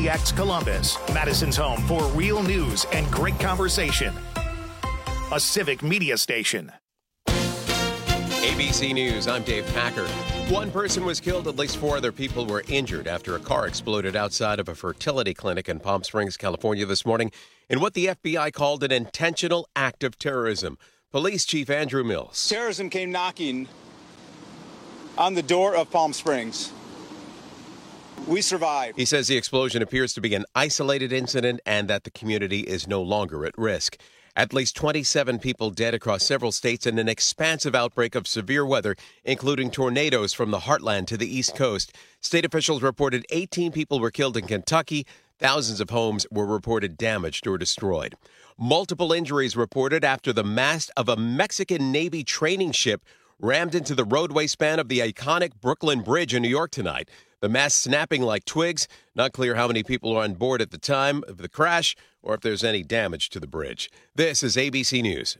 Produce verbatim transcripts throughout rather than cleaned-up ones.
C X Columbus, Madison's home for real news and great conversation. A civic media station. A B C News, I'm Dave Packer. One person was killed, at least four other people were injured after a car exploded outside of a fertility clinic in Palm Springs, California this morning in what the F B I called an intentional act of terrorism. Police Chief Andrew Mills. Terrorism came knocking on the door of Palm Springs. We survived. He says the explosion appears to be an isolated incident and that the community is no longer at risk. At least twenty-seven people dead across several states in an expansive outbreak of severe weather, including tornadoes from the heartland to the East Coast. State officials reported eighteen people were killed in Kentucky. Thousands of homes were reported damaged or destroyed. Multiple injuries reported after the mast of a Mexican Navy training ship rammed into the roadway span of the iconic Brooklyn Bridge in New York tonight. The mast snapping like twigs. Not clear how many people were on board at the time of the crash or if there's any damage to the bridge. This is A B C News.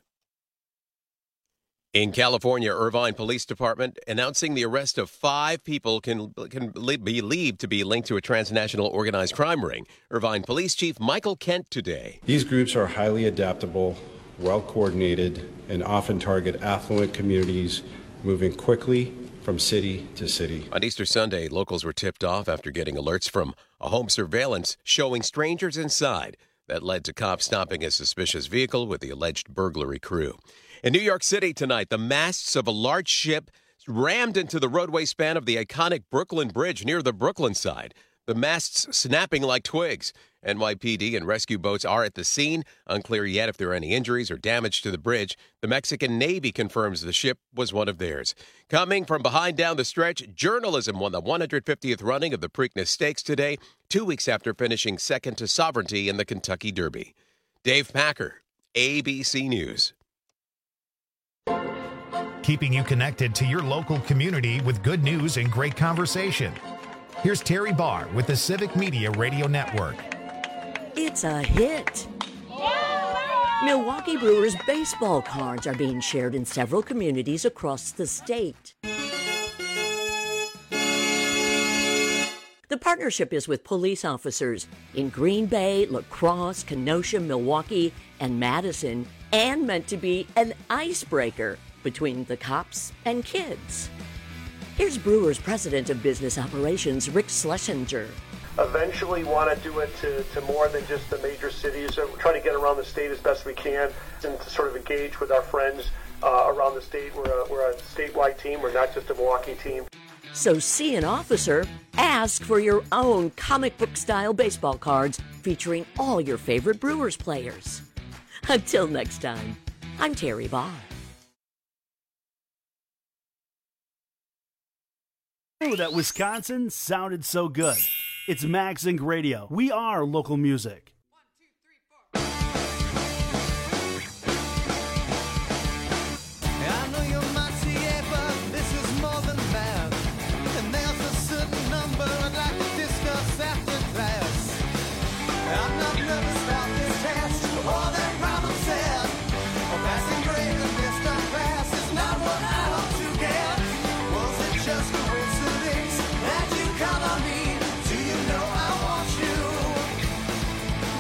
In California, Irvine Police Department announcing the arrest of five people can, can be believed to be linked to a transnational organized crime ring. Irvine Police Chief Michael Kent today. These groups are highly adaptable, well-coordinated, and often target affluent communities, moving quickly from city to city. On Easter Sunday, locals were tipped off after getting alerts from a home surveillance showing strangers inside. That led to cops stopping a suspicious vehicle with the alleged burglary crew. In New York City tonight, the masts of a large ship rammed into the roadway span of the iconic Brooklyn Bridge near the Brooklyn side. The masts snapping like twigs. N Y P D and rescue boats are at the scene. Unclear yet if there are any injuries or damage to the bridge. The Mexican Navy confirms the ship was one of theirs. Coming from behind down the stretch, journalism won the one hundred fiftieth running of the Preakness Stakes today, two weeks after finishing second to Sovereignty in the Kentucky Derby. Dave Packer, A B C News. Keeping you connected to your local community with good news and great conversation. Here's Terry Barr with the Civic Media Radio Network. It's a hit. Milwaukee Brewers baseball cards are being shared in several communities across the state. The partnership is with police officers in Green Bay, La Crosse, Kenosha, Milwaukee, and Madison, and meant to be an icebreaker between the cops and kids. Here's Brewers President of Business Operations, Rick Schlesinger. Eventually want to do it to, to more than just the major cities. We're trying to get around the state as best we can and to sort of engage with our friends uh, around the state. We're a, we're a statewide team. We're not just a Milwaukee team. So see an officer, ask for your own comic book style baseball cards featuring all your favorite Brewers players. Until next time, I'm Terry Barr. Oh, that Wisconsin sounded so good. It's MagZinc Radio. We are local music. I know you might see it, but this is more than math. And there's a certain number I'd like to discuss after class. I'm not nervous about this test or that problem set. A passing grade in this dumb class is not what I hope to get. Was it just a coincidence that you call on me? Do you know I want you?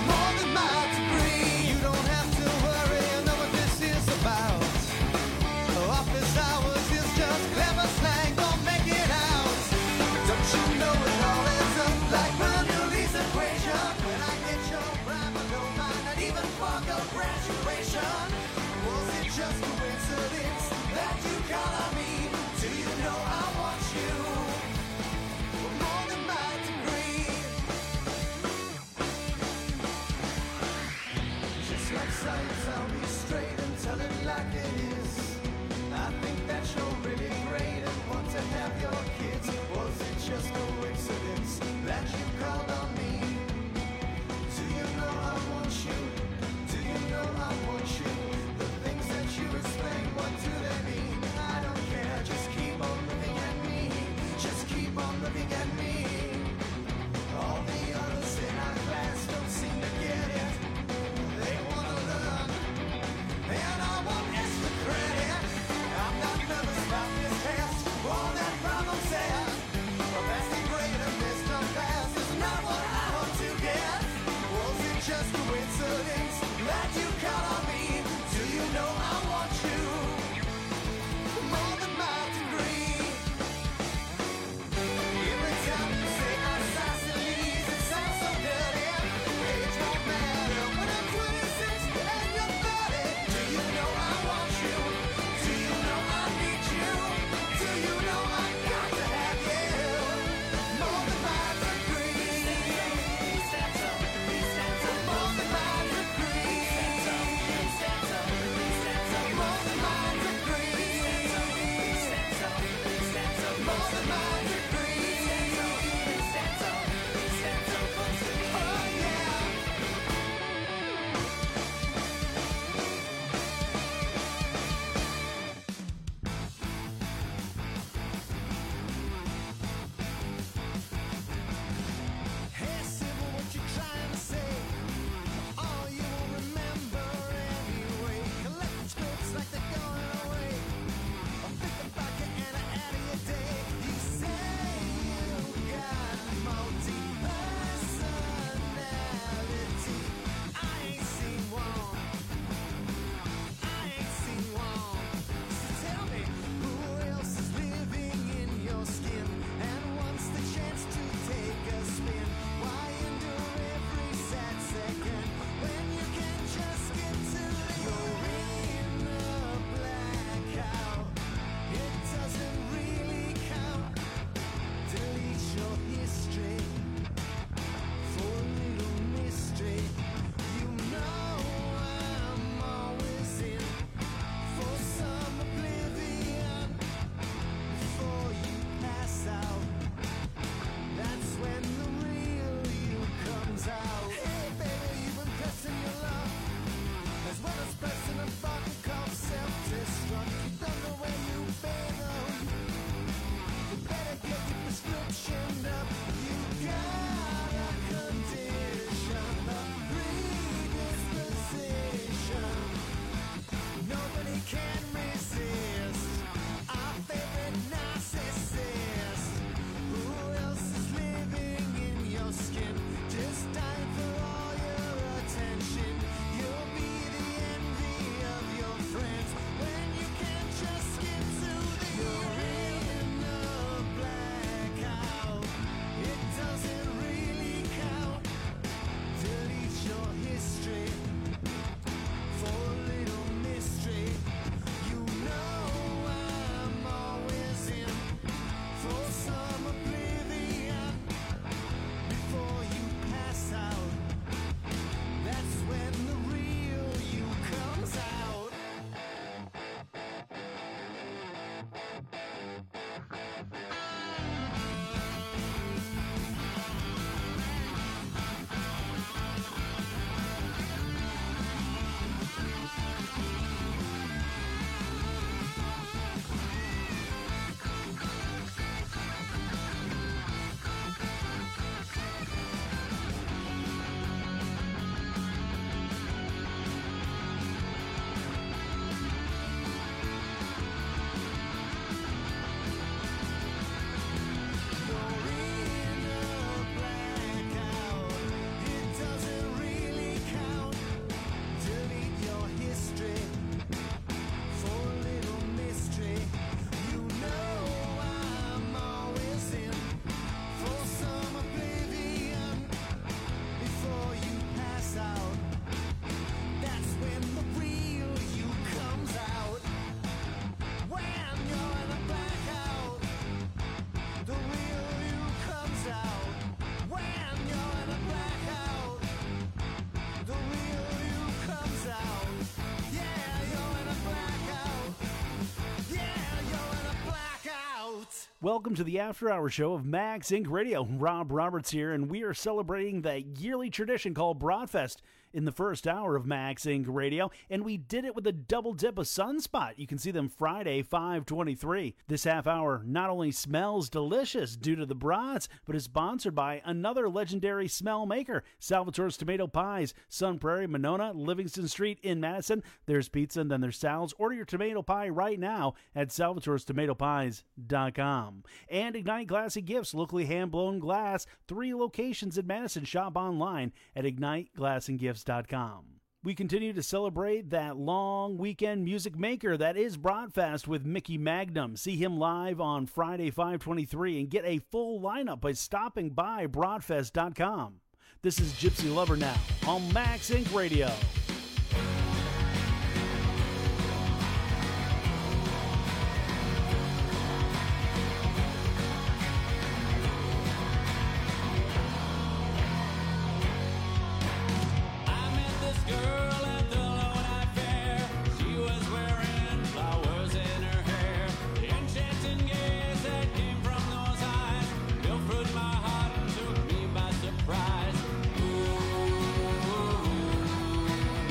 Welcome to the After Hour Show of Max Inc Radio. Rob Roberts here, and we are celebrating the yearly tradition called Broadfest in the first hour of Max Inc Radio, and we did it with a double dip of Sunspot. You can see them Friday, five twenty-three. This half hour not only smells delicious due to the brats, but is sponsored by another legendary smell maker, Salvatore's Tomato Pies, Sun Prairie, Monona, Livingston Street in Madison. There's pizza and then there's salads. Order your tomato pie right now at salvatores tomato pies dot com. And Ignite Glassy Gifts, locally hand-blown glass, three locations in Madison. Shop online at ignite glass and gifts dot com. We continue to celebrate that long weekend music maker that is Broadfest with Mickey Magnum. See him live on Friday, five twenty-three, and get a full lineup by stopping by broadfest dot com. This is Gypsy Lover now on Max Inc Radio. Surprise. Ooh.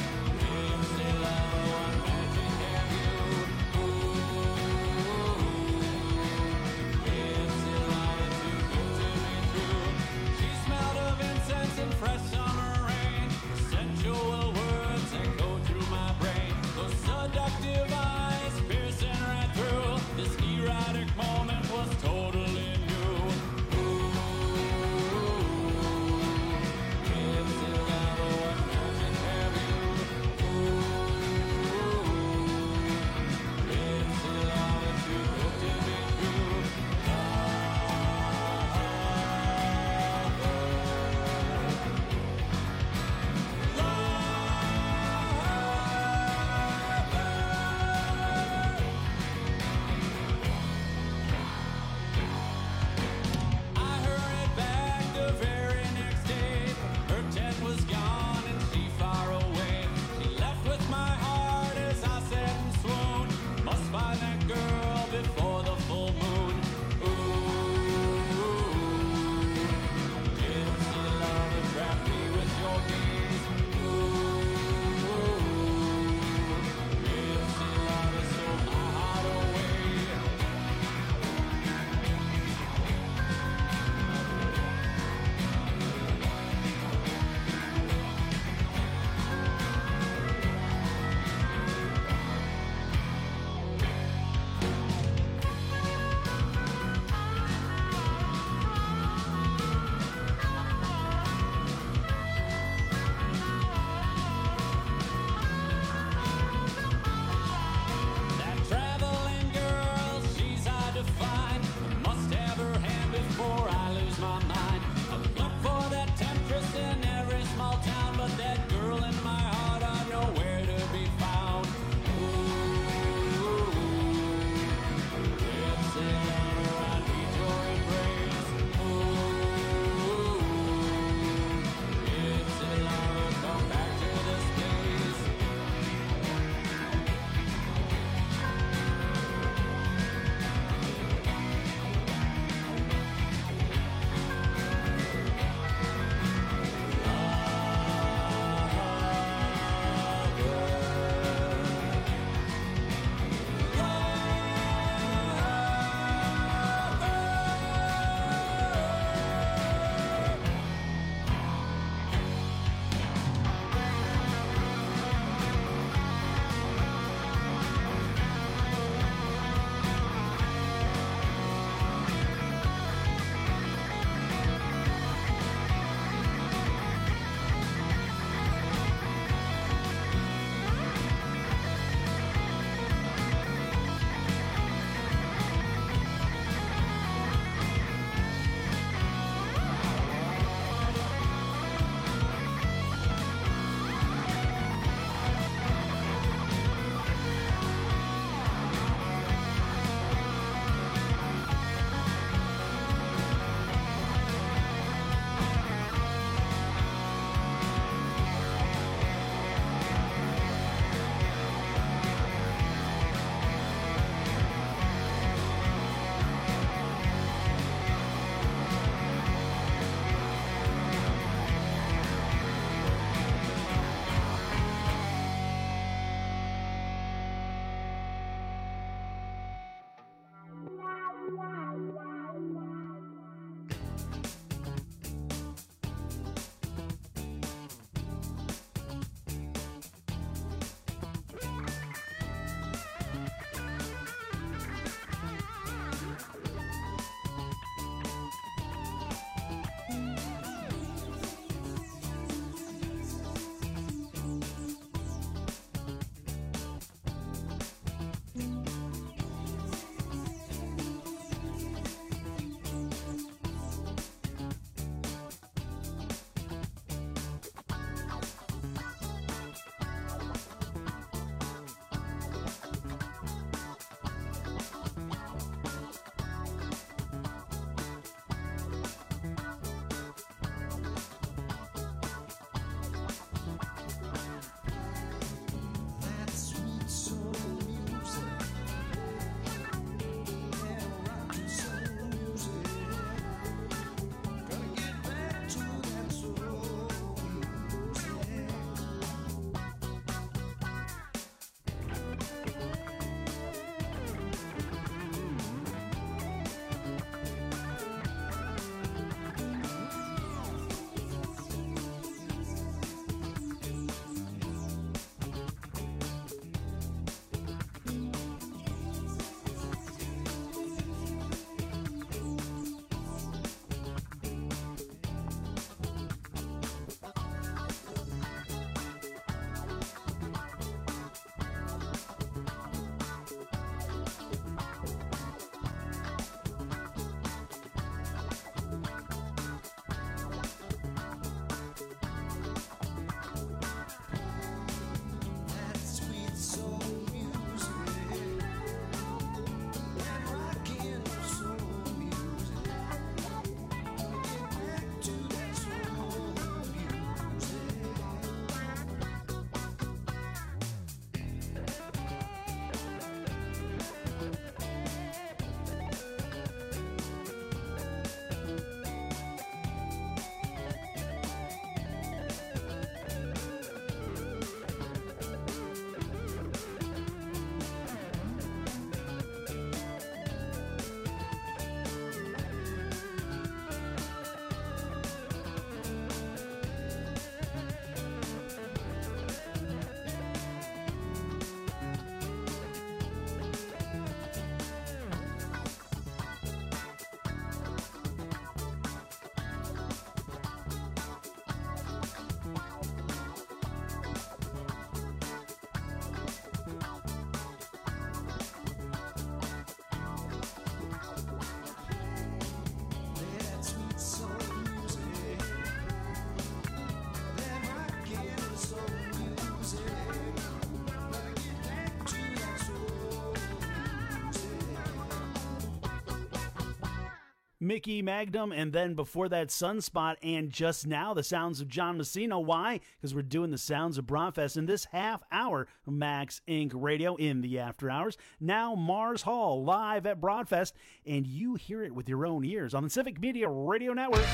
Mickey Magnum, and then before that, Sunspot, and just now, the sounds of John Messina. Why? Because we're doing the sounds of Broadfest in this half hour of Max Incorporated Radio in the after hours. Now, Mars Hall live at Broadfest, and you hear it with your own ears on the Civic Media Radio Network.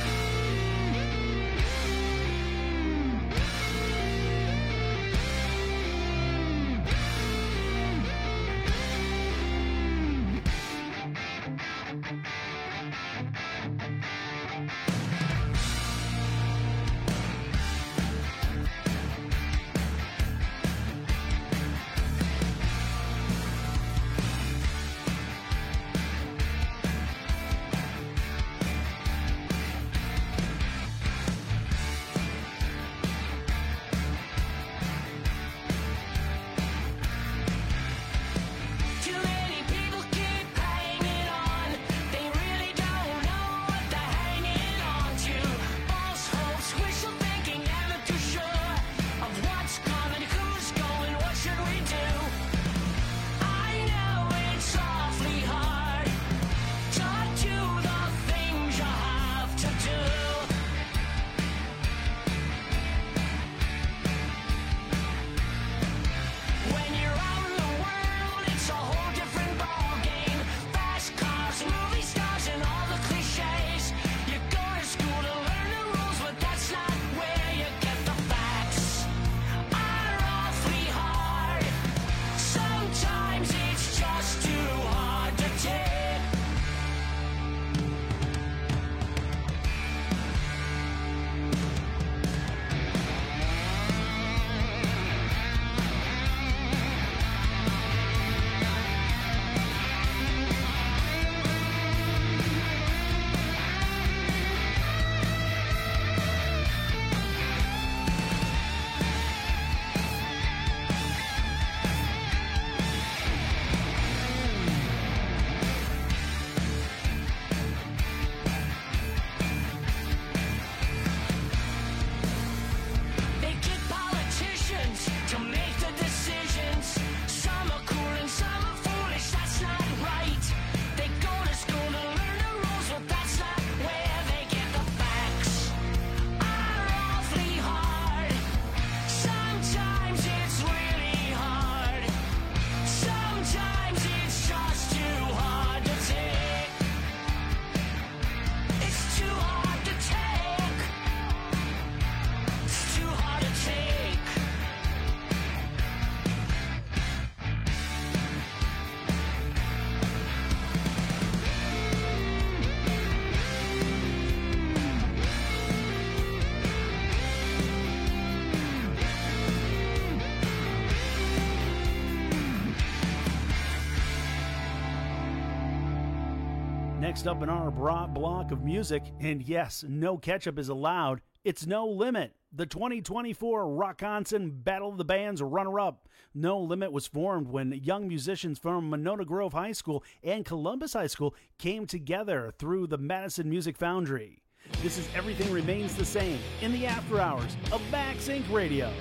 Next up in our broad block of music, and yes, no ketchup is allowed, it's No Limit. The twenty twenty-four Rockonson Battle of the Bands runner-up. No Limit was formed when young musicians from Monona Grove High School and Columbus High School came together through the Madison Music Foundry. This is Everything Remains the Same in the after hours of Max Incorporated. Radio.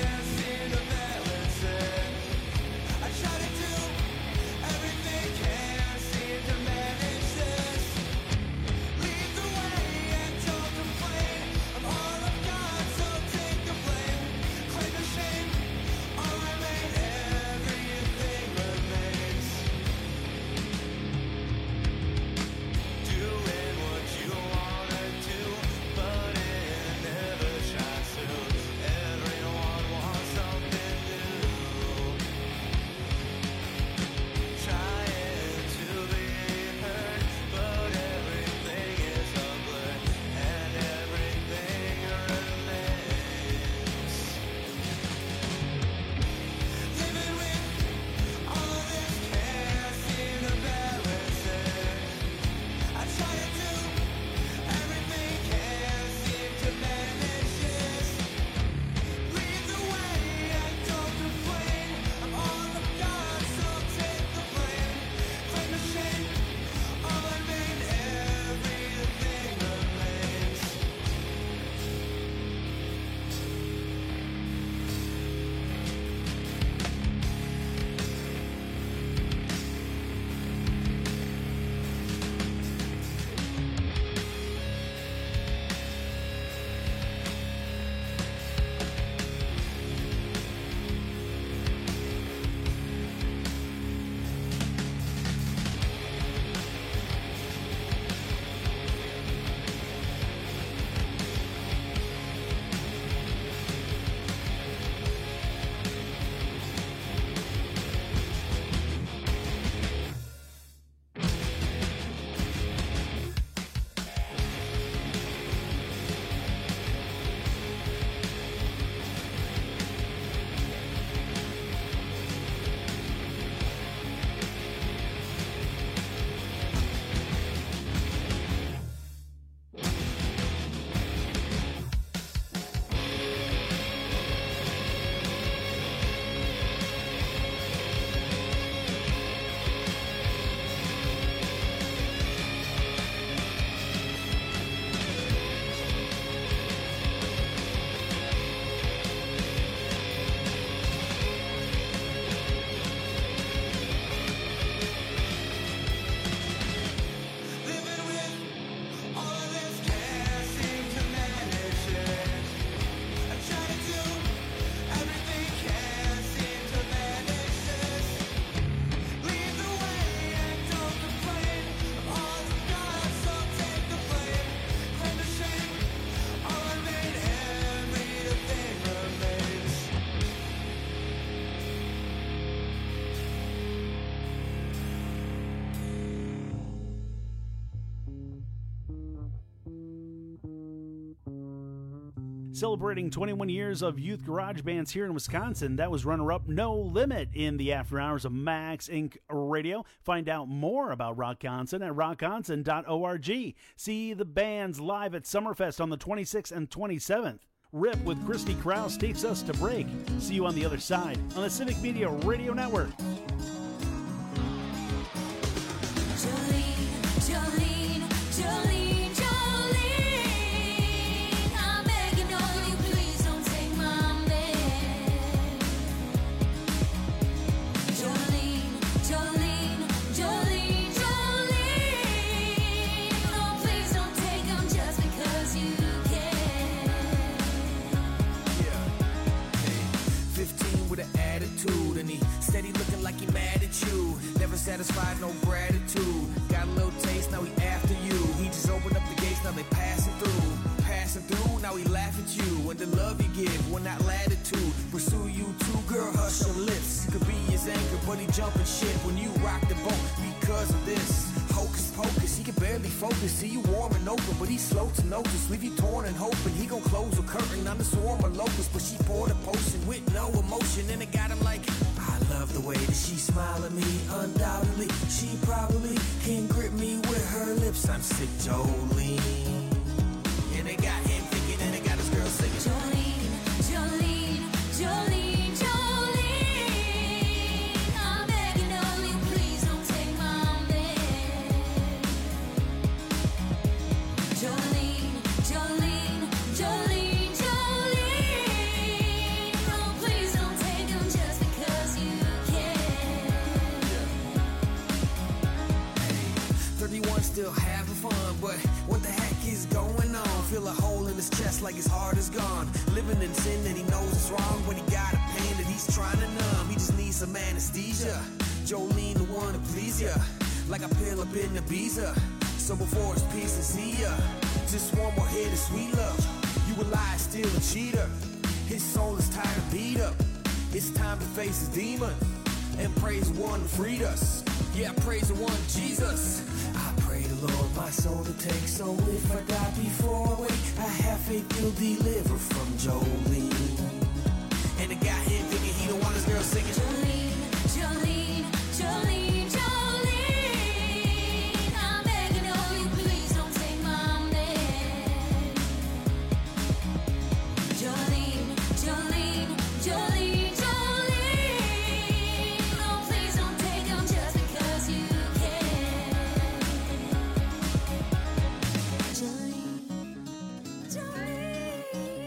Can Celebrating twenty-one years of youth garage bands here in Wisconsin, that was runner-up No Limit in the after hours of Max Incorporated. Radio. Find out more about Rockconson at rock conson dot org. See the bands live at Summerfest on the twenty-sixth and twenty-seventh. Rip with Christy Krause takes us to break. See you on the other side on the Civic Media Radio Network. Jolene, Jolene, Jolene, Jolene, I'm begging of you, please don't take my man. Jolene, Jolene, Jolene, Jolene, oh please don't take him just because you can. Yeah, hey. fifteen with an attitude, and he steady looking like he mad at you. Never satisfied, no gratitude. Got a little taste, now he after you. He just opened up the gates, now they passing through. Passing through, now he laugh at you. And the love you give will not latitude. Pursue you too, girl, hush your lips. Could be his anchor, but he jumping ship when you rock the boat because of this. Hocus pocus, he can barely focus. See you warm and open, but he's slow to notice. Leave you torn and hoping he gon' close a curtain on the swarm of locusts. But she poured a potion with no emotion, and it got him like, I love the way that she smile at me. Undoubtedly, she probably can grip me with her lips. I'm sick, Jolene. And it got him thinking, and it got his girl singing. Jolene, Jolene, Jolene, Jolene, I'm begging of you, please don't take my man. Jolene, Jolene, Jolene, Jolene, oh please don't take him just because you thirty-one still having fun, but what the heck is going on? Feel a hole in his chest like his heart is gone. Living in sin that he knows is wrong, when he got a pain that he's trying to numb. He just needs some anesthesia. Jolene the one to please ya, like a pill up in Ibiza. So before it's peace and see ya, just one more hit of sweet love. You a lie, still a cheater. His soul is tired of beat up. It's time to face his demon and praise the one who freed us. Yeah, praise the one, Jesus. I pray the Lord my soul to take, so if I die before I wake, I have faith he'll deliver from Jolene. And it got him thinking he don't want his girl singing. Jolene, Jolene, Jolene, Jolene, I'm begging of you, please don't take my man. Jolene, Jolene, Jolene, Jolene, oh please don't take him just because you can. Jolene, Jolene.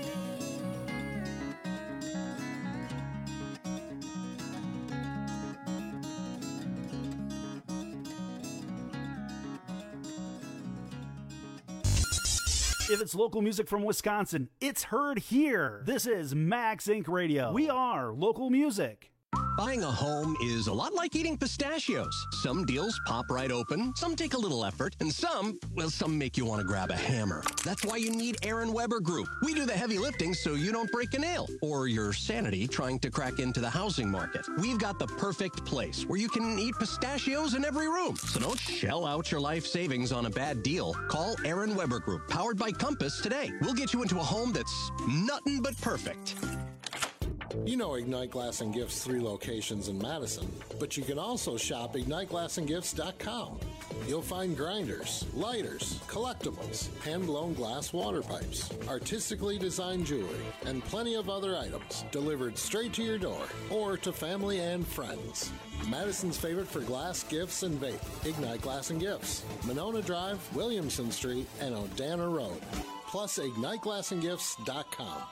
If it's local music from Wisconsin, it's heard here. This is Max Incorporated. Radio. We are local music. Buying a home is a lot like eating pistachios. Some deals pop right open, some take a little effort, and some, well, some make you want to grab a hammer. That's why you need Aaron Weber Group. We do the heavy lifting so you don't break a nail or your sanity trying to crack into the housing market. We've got the perfect place where you can eat pistachios in every room. So don't shell out your life savings on a bad deal. Call Aaron Weber Group, powered by Compass, today. We'll get you into a home that's nothing but perfect. You know Ignite Glass and Gifts' three locations in Madison, but you can also shop ignite glass and gifts dot com. You'll find grinders, lighters, collectibles, hand-blown glass water pipes, artistically designed jewelry, and plenty of other items delivered straight to your door or to family and friends. Madison's favorite for glass, gifts, and vape, Ignite Glass and Gifts, Monona Drive, Williamson Street, and Odana Road. Plus ignite glass and gifts dot com.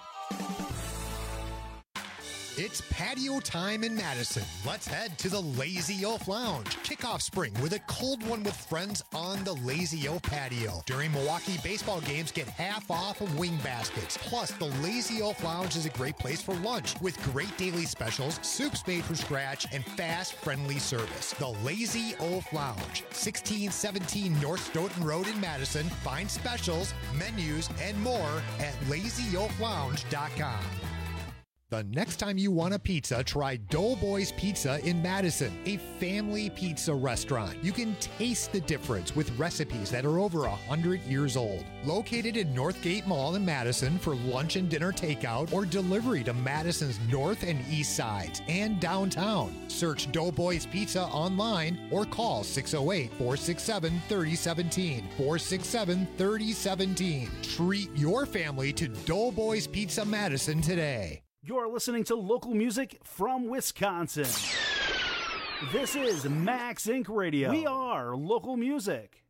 It's patio time in Madison. Let's head to the Lazy Oaf Lounge. Kick off spring with a cold one with friends on the Lazy Oaf patio. During Milwaukee baseball games, get half off of wing baskets. Plus, the Lazy Oaf Lounge is a great place for lunch with great daily specials, soups made from scratch, and fast, friendly service. The Lazy Oaf Lounge, sixteen seventeen North Stoughton Road in Madison. Find specials, menus, and more at lazy oaf lounge dot com. The next time you want a pizza, try Doughboys Pizza in Madison, a family pizza restaurant. You can taste the difference with recipes that are over one hundred years old. Located in Northgate Mall in Madison for lunch and dinner takeout or delivery to Madison's north and east sides and downtown. Search Doughboys Pizza online or call six oh eight, four six seven, three oh one seven, four six seven, three oh one seven. Treat your family to Doughboys Pizza Madison today. You're listening to local music from Wisconsin. This is Max Incorporated. Radio. We are local music.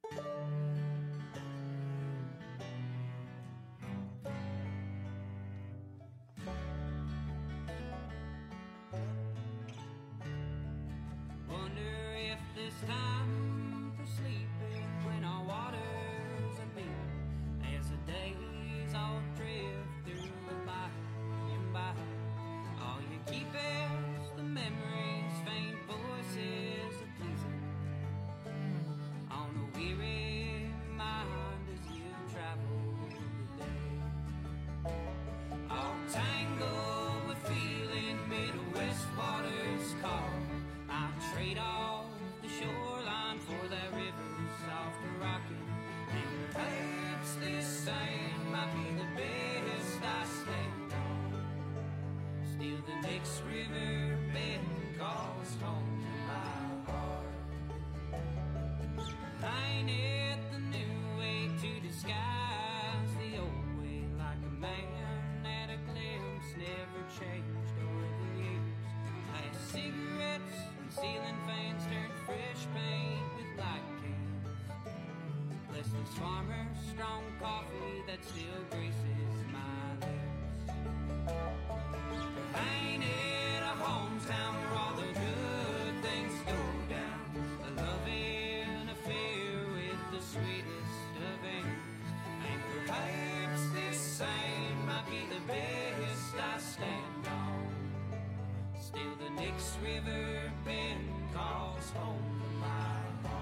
Wonder if this time for sleeping when our waters are beat as the days all drift through the by and by. All you keep is the memories, faint voices of pleasing on a weary mind as you travel the day. All tangled with feeling Midwest waters call. I trade off the shoreline for that river soft rocking. And perhaps this sand might be the best I stand on. Still the next river bed calls home to my heart. Ain't it the new way to disguise the old way, like a man at a glimpse never changed over the years. Last cigarettes and ceiling fans turned fresh paint with light cans. Bless those farmers, strong coffee that still graces my lips. Ain't it a hometown where all the good things go down? A loving affair with the sweetest of aims. And perhaps this same might be the best I stand on. Still the next river bend calls home to my heart.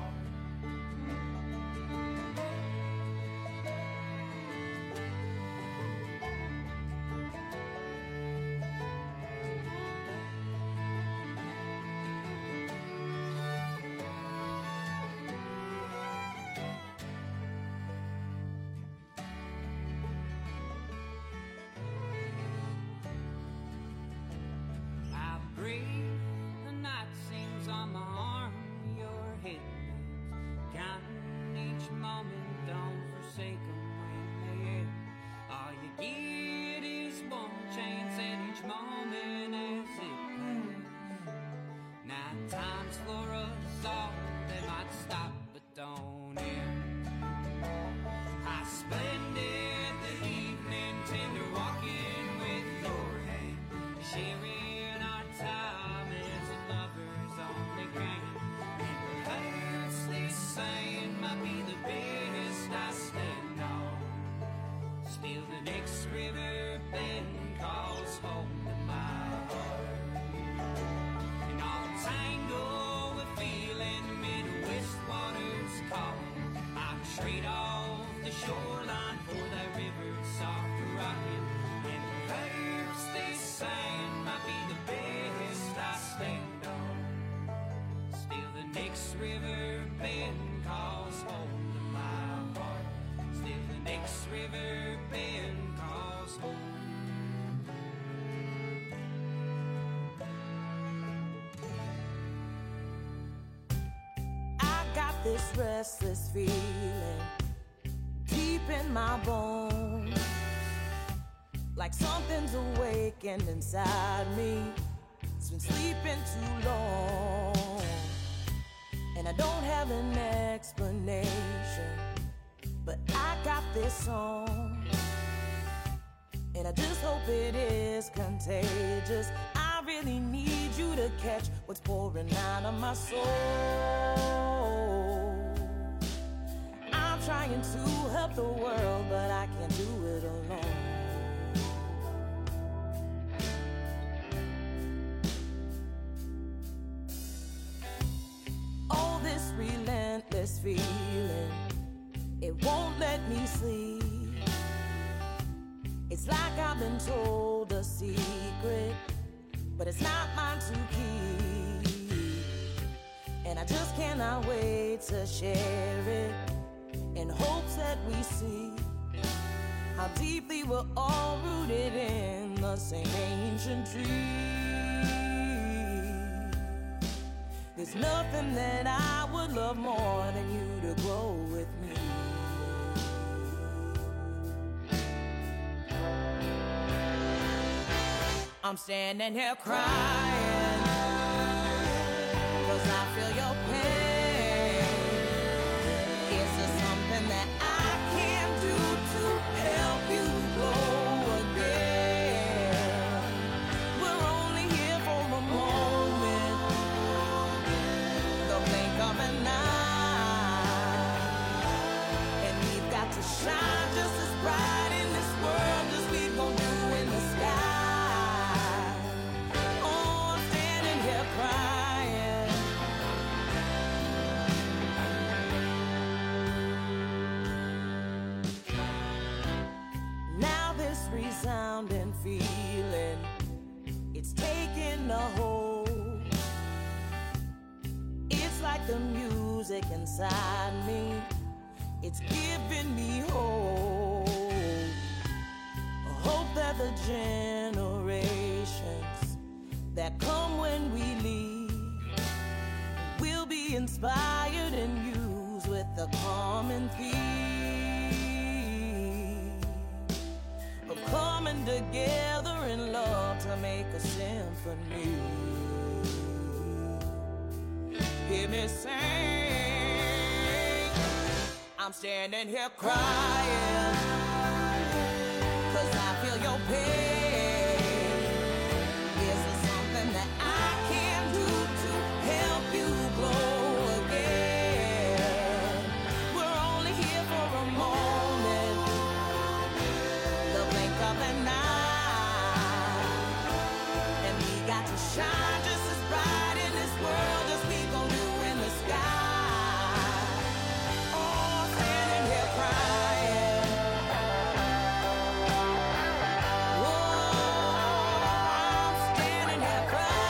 I breathe, the night seems on my arm, your head bends, counting each moment, don't forsake 'em when they end. All you get is one chance at each moment as it passes. Nine times for us all, they might stop but don't end. How splendid the evening, tender walking with your hand, sharing our time as a lover's only grand. And perhaps this saying might be the best I stand on. Still the next river bend calls home to my heart. And all tangled with feeling Midwest waters call. I trade off the shoreline for that river soft rocking. And perhaps this sand might be the best I stand on. Still the next river bend calls home to my heart. Still the next river bend calls home. I got this restless feeling deep in my bones, like something's awakened inside me. It's been sleeping too long, and I don't have an explanation, but I got this song, and I just hope it is contagious. I really need you to catch what's pouring out of my soul. I'm trying to help the world, but I can't do it alone. Oh, this relentless feeling, it won't let me sleep. It's like I've been told a secret secret, but it's not mine to keep. And I just cannot wait to share it in hopes that we see how deeply we're all rooted in the same ancient tree. There's nothing that I would love more than you to grow with me. I'm standing here crying 'cause I feel your pain. Is there something that I can do to help you grow again? We're only here for a moment, the blink of an eye, and we've got to shine just as bright in this world as we gon' do in the sky. Resounding feeling, it's taking a hold. It's like the music inside me, it's giving me hope. Hope that the generations that come when we leave will be inspired and used with the common theme of coming together in love to make a symphony. Hear me sing. I'm standing here crying 'cause I feel your pain. Is there something that I can do to help you grow again? We're only here for a moment, the blink of an eye, and we got to shine just as bright in this world as we gon' do in the sky. Oh, I'm standing here crying. Oh, I'm standing here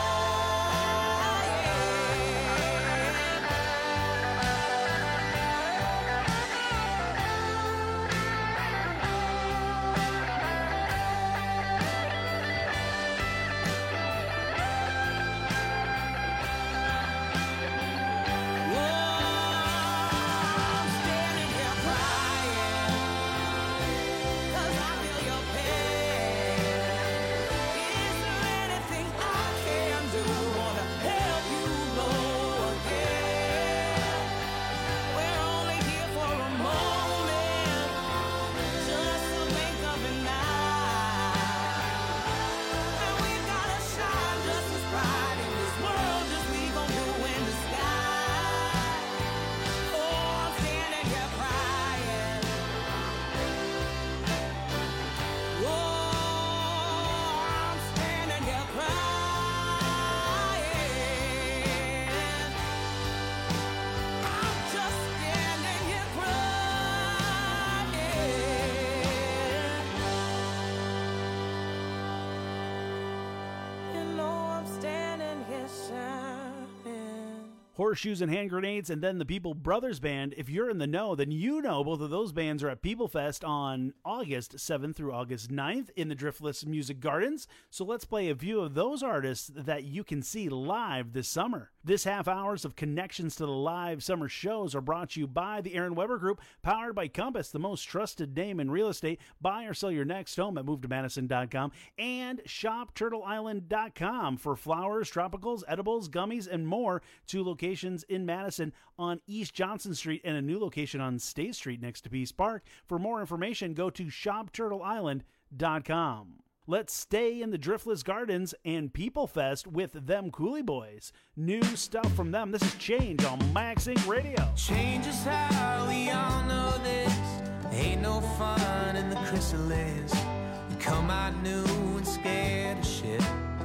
Horseshoes and Hand Grenades, and then the People Brothers Band. If you're in the know, then you know both of those bands are at People Fest on August seventh through August ninth in the Driftless Music Gardens. So let's play a few of those artists that you can see live this summer. This half hours of connections to the live summer shows are brought to you by the Aaron Weber Group, powered by Compass, the most trusted name in real estate. Buy or sell your next home at move to madison dot com, and shop turtle island dot com for flowers, tropicals, edibles, gummies, and more. Two locations in Madison on East Johnson Street and a new location on State Street next to Peace Park. For more information, go to shop turtle island dot com. Let's stay in the Driftless Gardens and People Fest with them Coolie Boys. New stuff from them. This is Change on Maxing Radio. Change is how we all know this. Ain't no fun in the chrysalis. You come out new and scared of shit,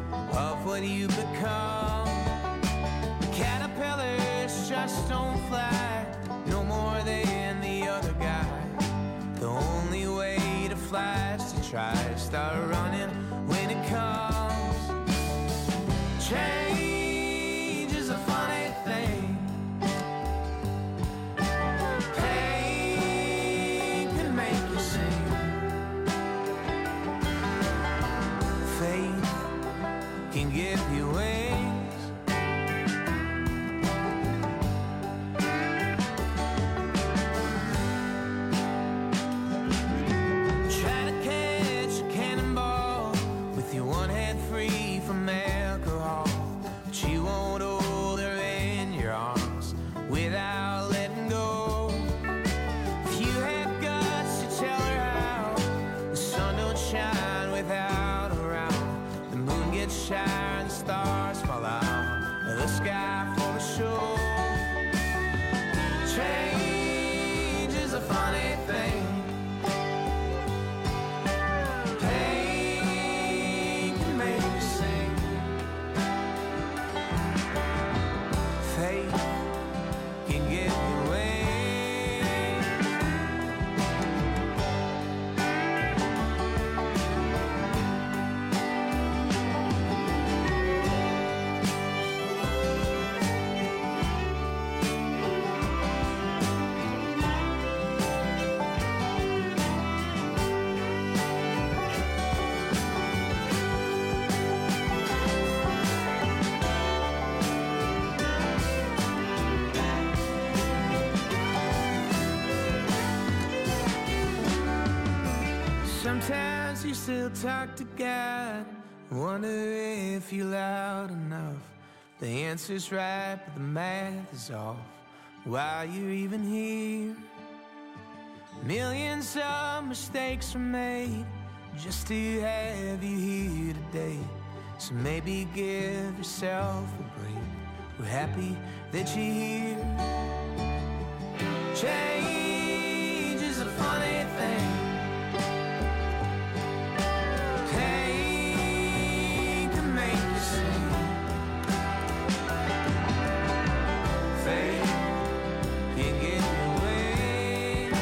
of what you become. Caterpillars just don't fly, no more than the other guy. The only way to fly is to try to start running when it comes. without letting go. If you have guts to tell her how the sun don't shine without her around, the moon gets shy and the stars fall out of the sky for the show. Change is a funny thing. Pain can make you sing. Faith can give you wings. Sometimes you still talk to God, wonder if you're loud enough. The answer's right, but the math is off. Why you're even here? Millions of mistakes were made just to have you here today. So maybe give yourself a break. We're happy that you're here. Change is a funny thing. Pain can make you sing. Faith can give you wings.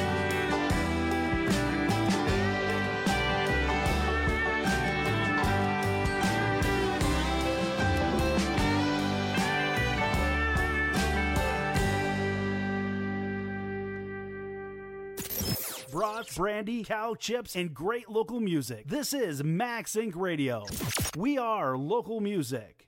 Brats, brandy, cow chips, and great local music. This is Max Inc Radio. We are local music.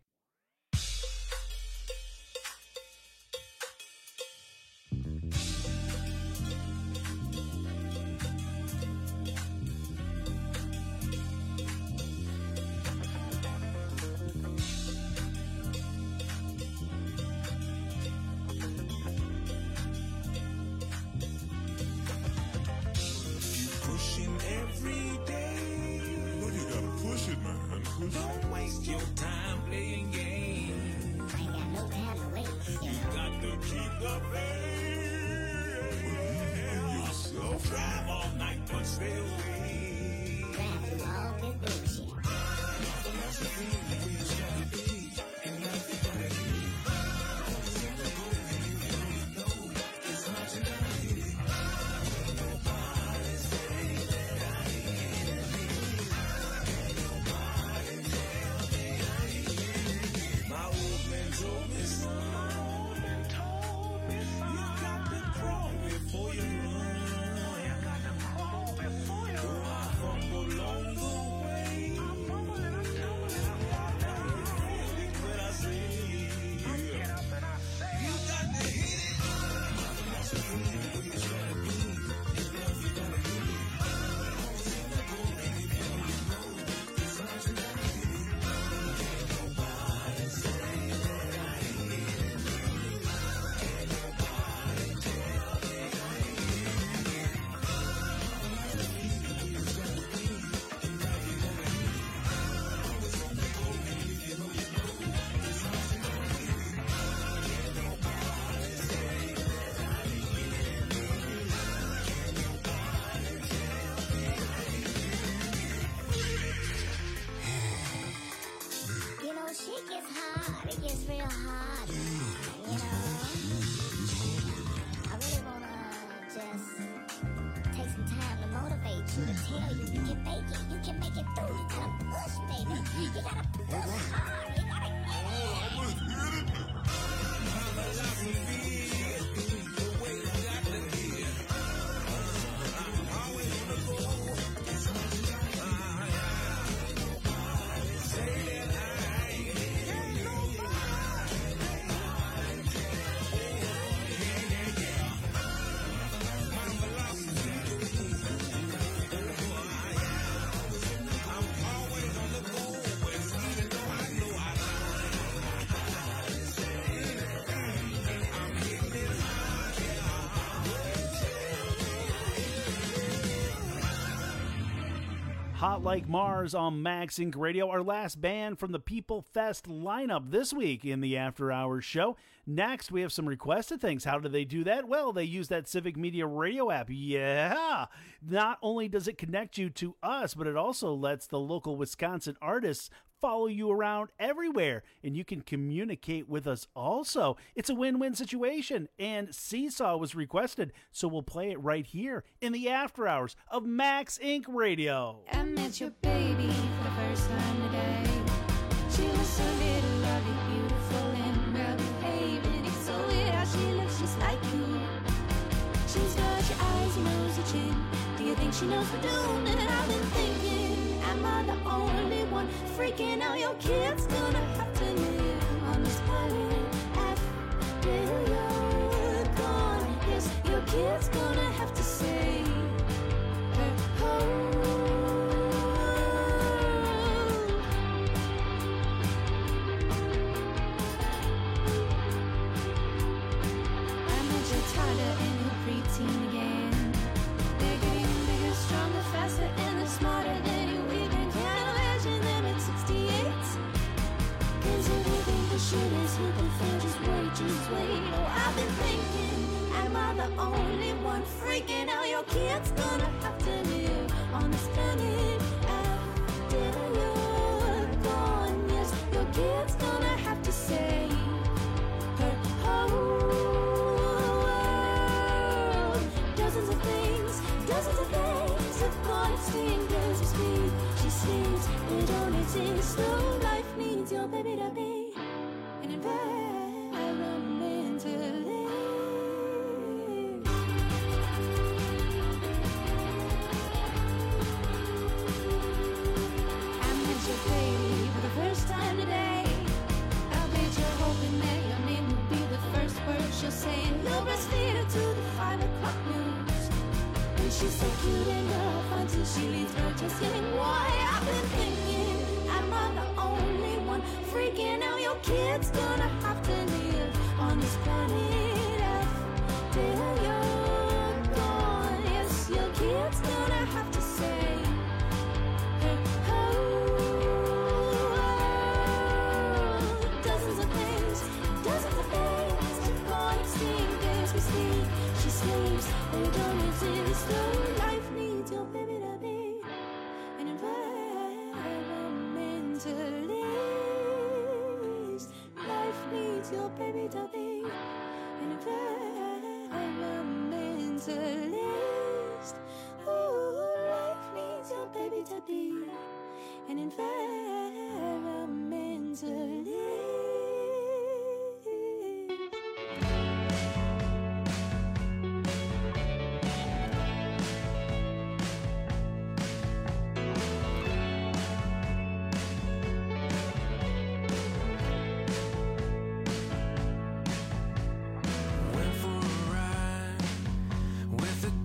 Pushing every day. Well, you gotta push it, man. Push Don't waste your time playing games. I ain't got no time to waste. You got to keep the faith. Yourself. Drive all night, but stay away. Drive through all this bullshit. Nothing else to do when you start to be. And nothing but a My old man told me, son, my old man told me, son, you got to crawl before you run. You got to crawl before you run. Oh, I fumble along the way. I'm fumbling, I'm tumbling, I'm falling. But I say, I get up and I say, you got to hit it. Nothing else to do when you try to be. It's love you gotta do. You know, shit gets hard. It gets real hard. You know, I really wanna just take some time to motivate you to tell you you can make it. You can make it through. You gotta push, baby. You gotta push hard. You gotta get I'm always on the go. Even though I know Hot Like Mars on Max Inc Radio, our last band from the People Fest lineup this week in the After Hours show. Next, we have some requested things. How do they do that? Well, they use that Civic Media Radio app. Yeah! Not only does it connect you to us, but it also lets the local Wisconsin artists follow you around everywhere, and you can communicate with us also. It's a win-win situation, and Seesaw was requested, so we'll play it right here in the After Hours of Max Inc Radio. I met your baby for the first time today. She was so little, lovely, beautiful, and well-behaved, and it's so weird how she looks just like you. She's got your eyes, your nose, your chin. Do you think she knows we're doomed? And I've been thinking, am I the only one freaking out? Your kid's gonna have to live on this planet after you're gone. Yes, your kid's gonna have to say her home. I met your toddler and your preteen again. They're getting bigger, stronger, faster, and they're smarter than you even can imagine them at sixty-eight. Cause if you think the shit is hit the fan, just wait, just wait. Oh, I've been thinking, am I the only one freaking out? Your kid's gonna have to live on this planet after you're gone. Yes, your kid's gonna have to say her whole world. Dozens of things, dozens of things have gone extinct as we speak. She sleeps, they don't exist. No life needs your baby to be an environment to live. I met your baby for the first time today. I bet you're hoping that your name will be the first word she'll say, and you'll breastfeed her to the five o'clock news. And she's so cute and rough until she leaves her just getting why. I've been thinking, am I the only one freaking out? Your kid's gonna have to live on this planet after you're gone. Yes, your kid's gonna have to say her whole world. Dozens of things, dozens of things have gone extinct as we speak. She sleeps, they don't exist. No life needs your baby to be an environmentalist. Life needs your baby to be an environmentalist. Ooh, life needs your baby to be an environmentalist. Went for a ride with a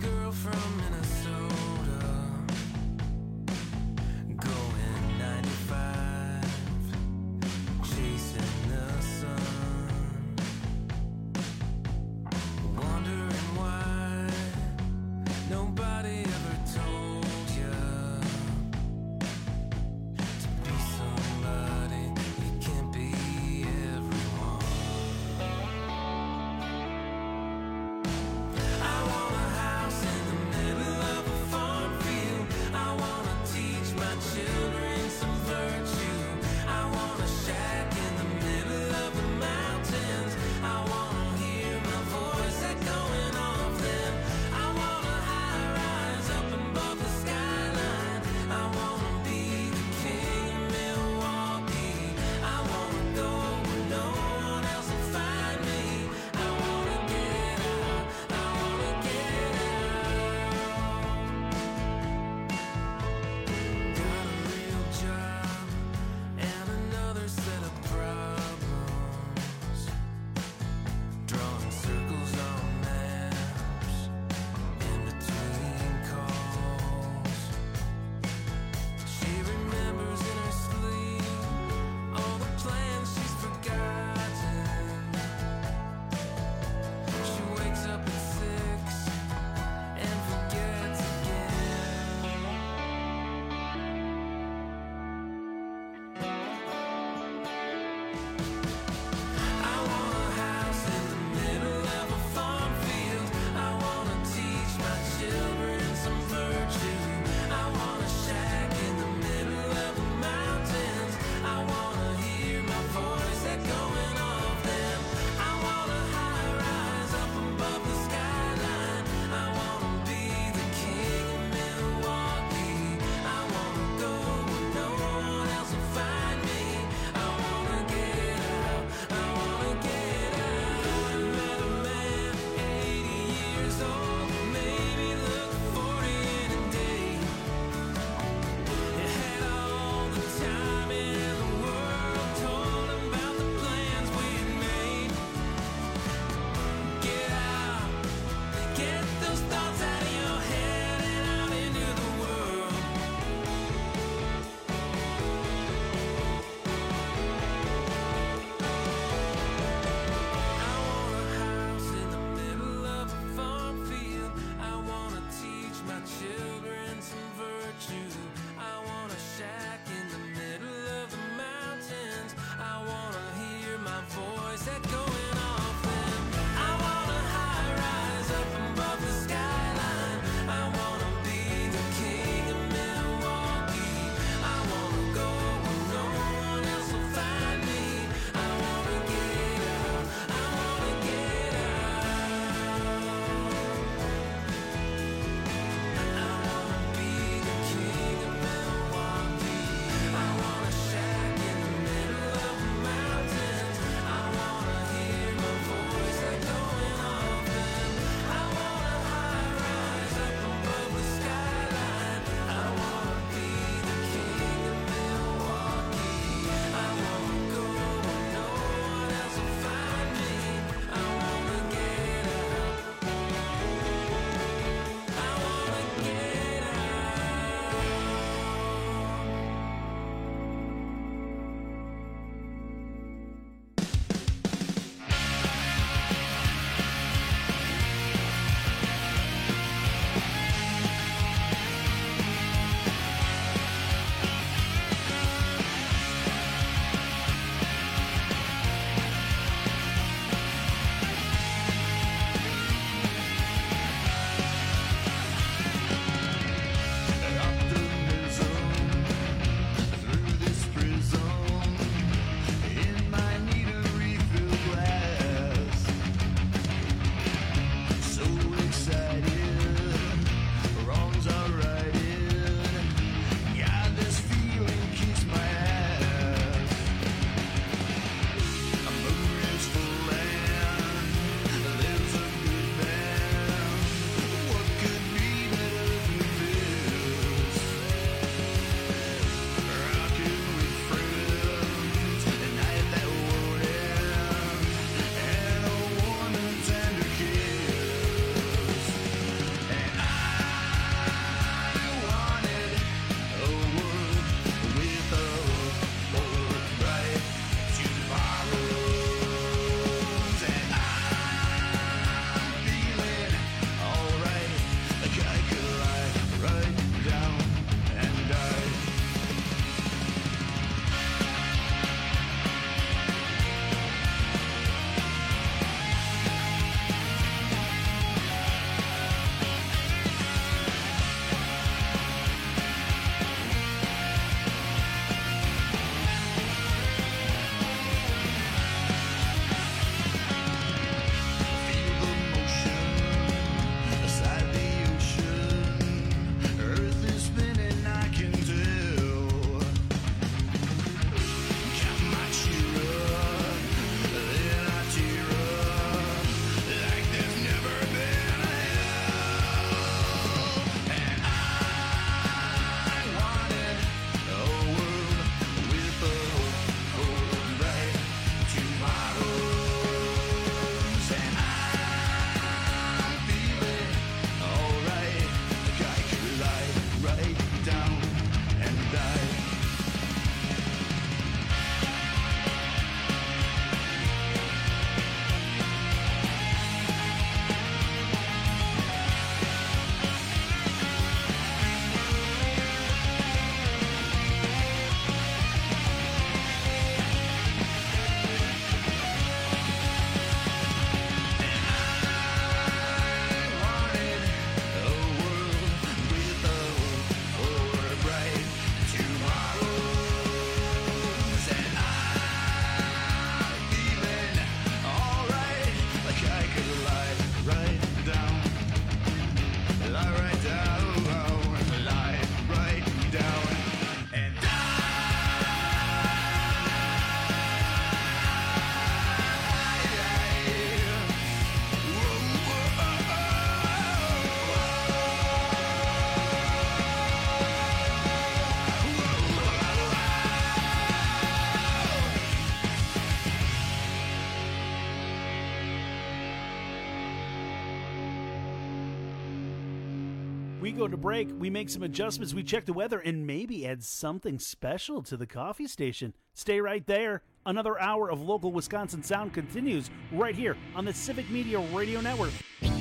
We go to break, we make some adjustments, we check the weather, and maybe add something special to the coffee station. Stay right there. Another hour of local Wisconsin sound continues right here on the Civic Media Radio Network.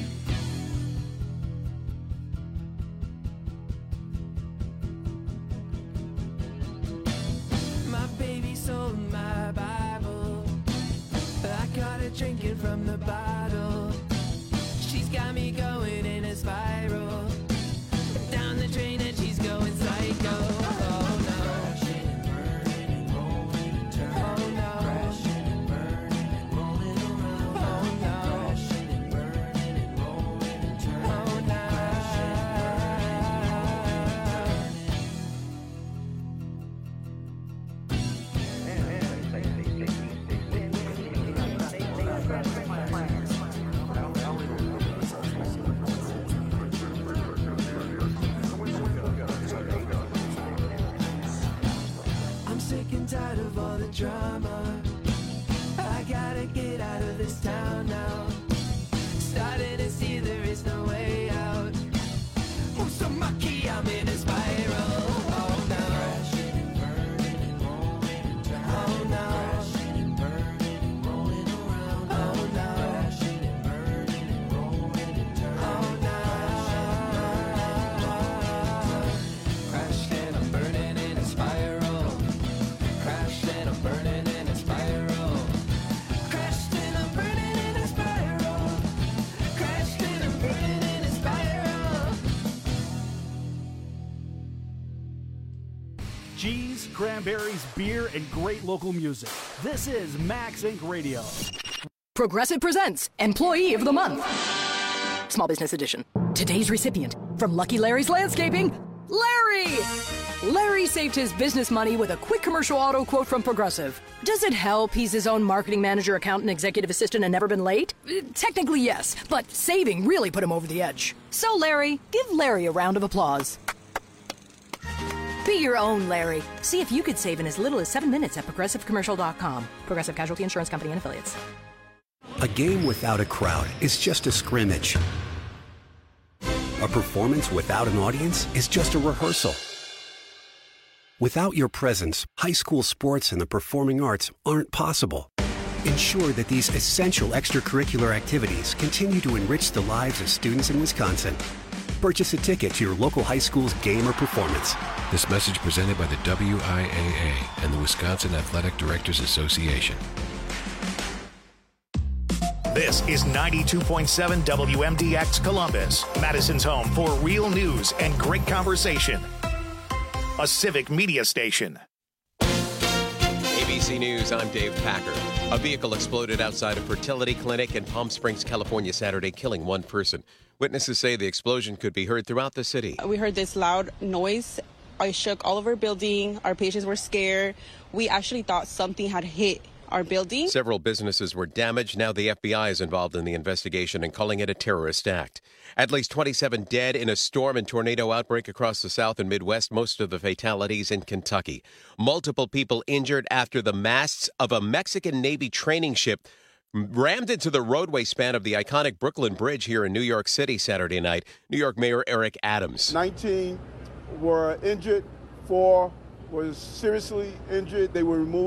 My baby sold my Bible. I caught her drinking from the bottle. She's got me going in a spiral. Down the drain and she's going psycho. Oh no. Oh no. Oh I'm sick and tired of all the drama. I gotta get out of this town now. Starting to see there is no way out. Oh, so mucky, I'm in a spiral. Oh no. Oh no. Oh no. Oh no. Crashed and I'm burning in a spiral. Crashed and I'm burning in a spiral. Crashed and I'm burning in a spiral. Crashed and I'm burning in a spiral. Cheese, cranberries, beer, and great local music. This is Max Incorporated. Radio. Progressive presents Employee of the Month. Small Business Edition. Today's recipient from Lucky Larry's Landscaping, Larry! Larry saved his business money with a quick commercial auto quote from Progressive. Does it help he's his own marketing manager, accountant, executive assistant, and never been late? Uh, Technically, yes, but saving really put him over the edge. So, Larry, give Larry a round of applause. Be your own Larry. See if you could save in as little as seven minutes at progressive commercial dot com. Progressive Casualty Insurance Company and Affiliates. A game without a crowd is just a scrimmage. A performance without an audience is just a rehearsal. Without your presence, high school sports and the performing arts aren't possible. Ensure that these essential extracurricular activities continue to enrich the lives of students in Wisconsin. Purchase a ticket to your local high school's game or performance. This message presented by the W I A A and the Wisconsin Athletic Directors Association. This is ninety-two point seven W M D X Columbus, Madison's home for real news and great conversation. A civic media station. A B C News, I'm Dave Packer. A vehicle exploded outside a fertility clinic in Palm Springs, California, Saturday, killing one person. Witnesses say the explosion could be heard throughout the city. We heard this loud noise. I shook all of our building. Our patients were scared. We actually thought something had hit our building. Several businesses were damaged. Now the F B I is involved in the investigation and calling it a terrorist act. At least twenty-seven dead in a storm and tornado outbreak across the South and Midwest, most of the fatalities in Kentucky. Multiple people injured after the masts of a Mexican Navy training ship rammed into the roadway span of the iconic Brooklyn Bridge here in New York City Saturday night. New York Mayor Eric Adams. nineteen were injured, four was seriously injured. They were removed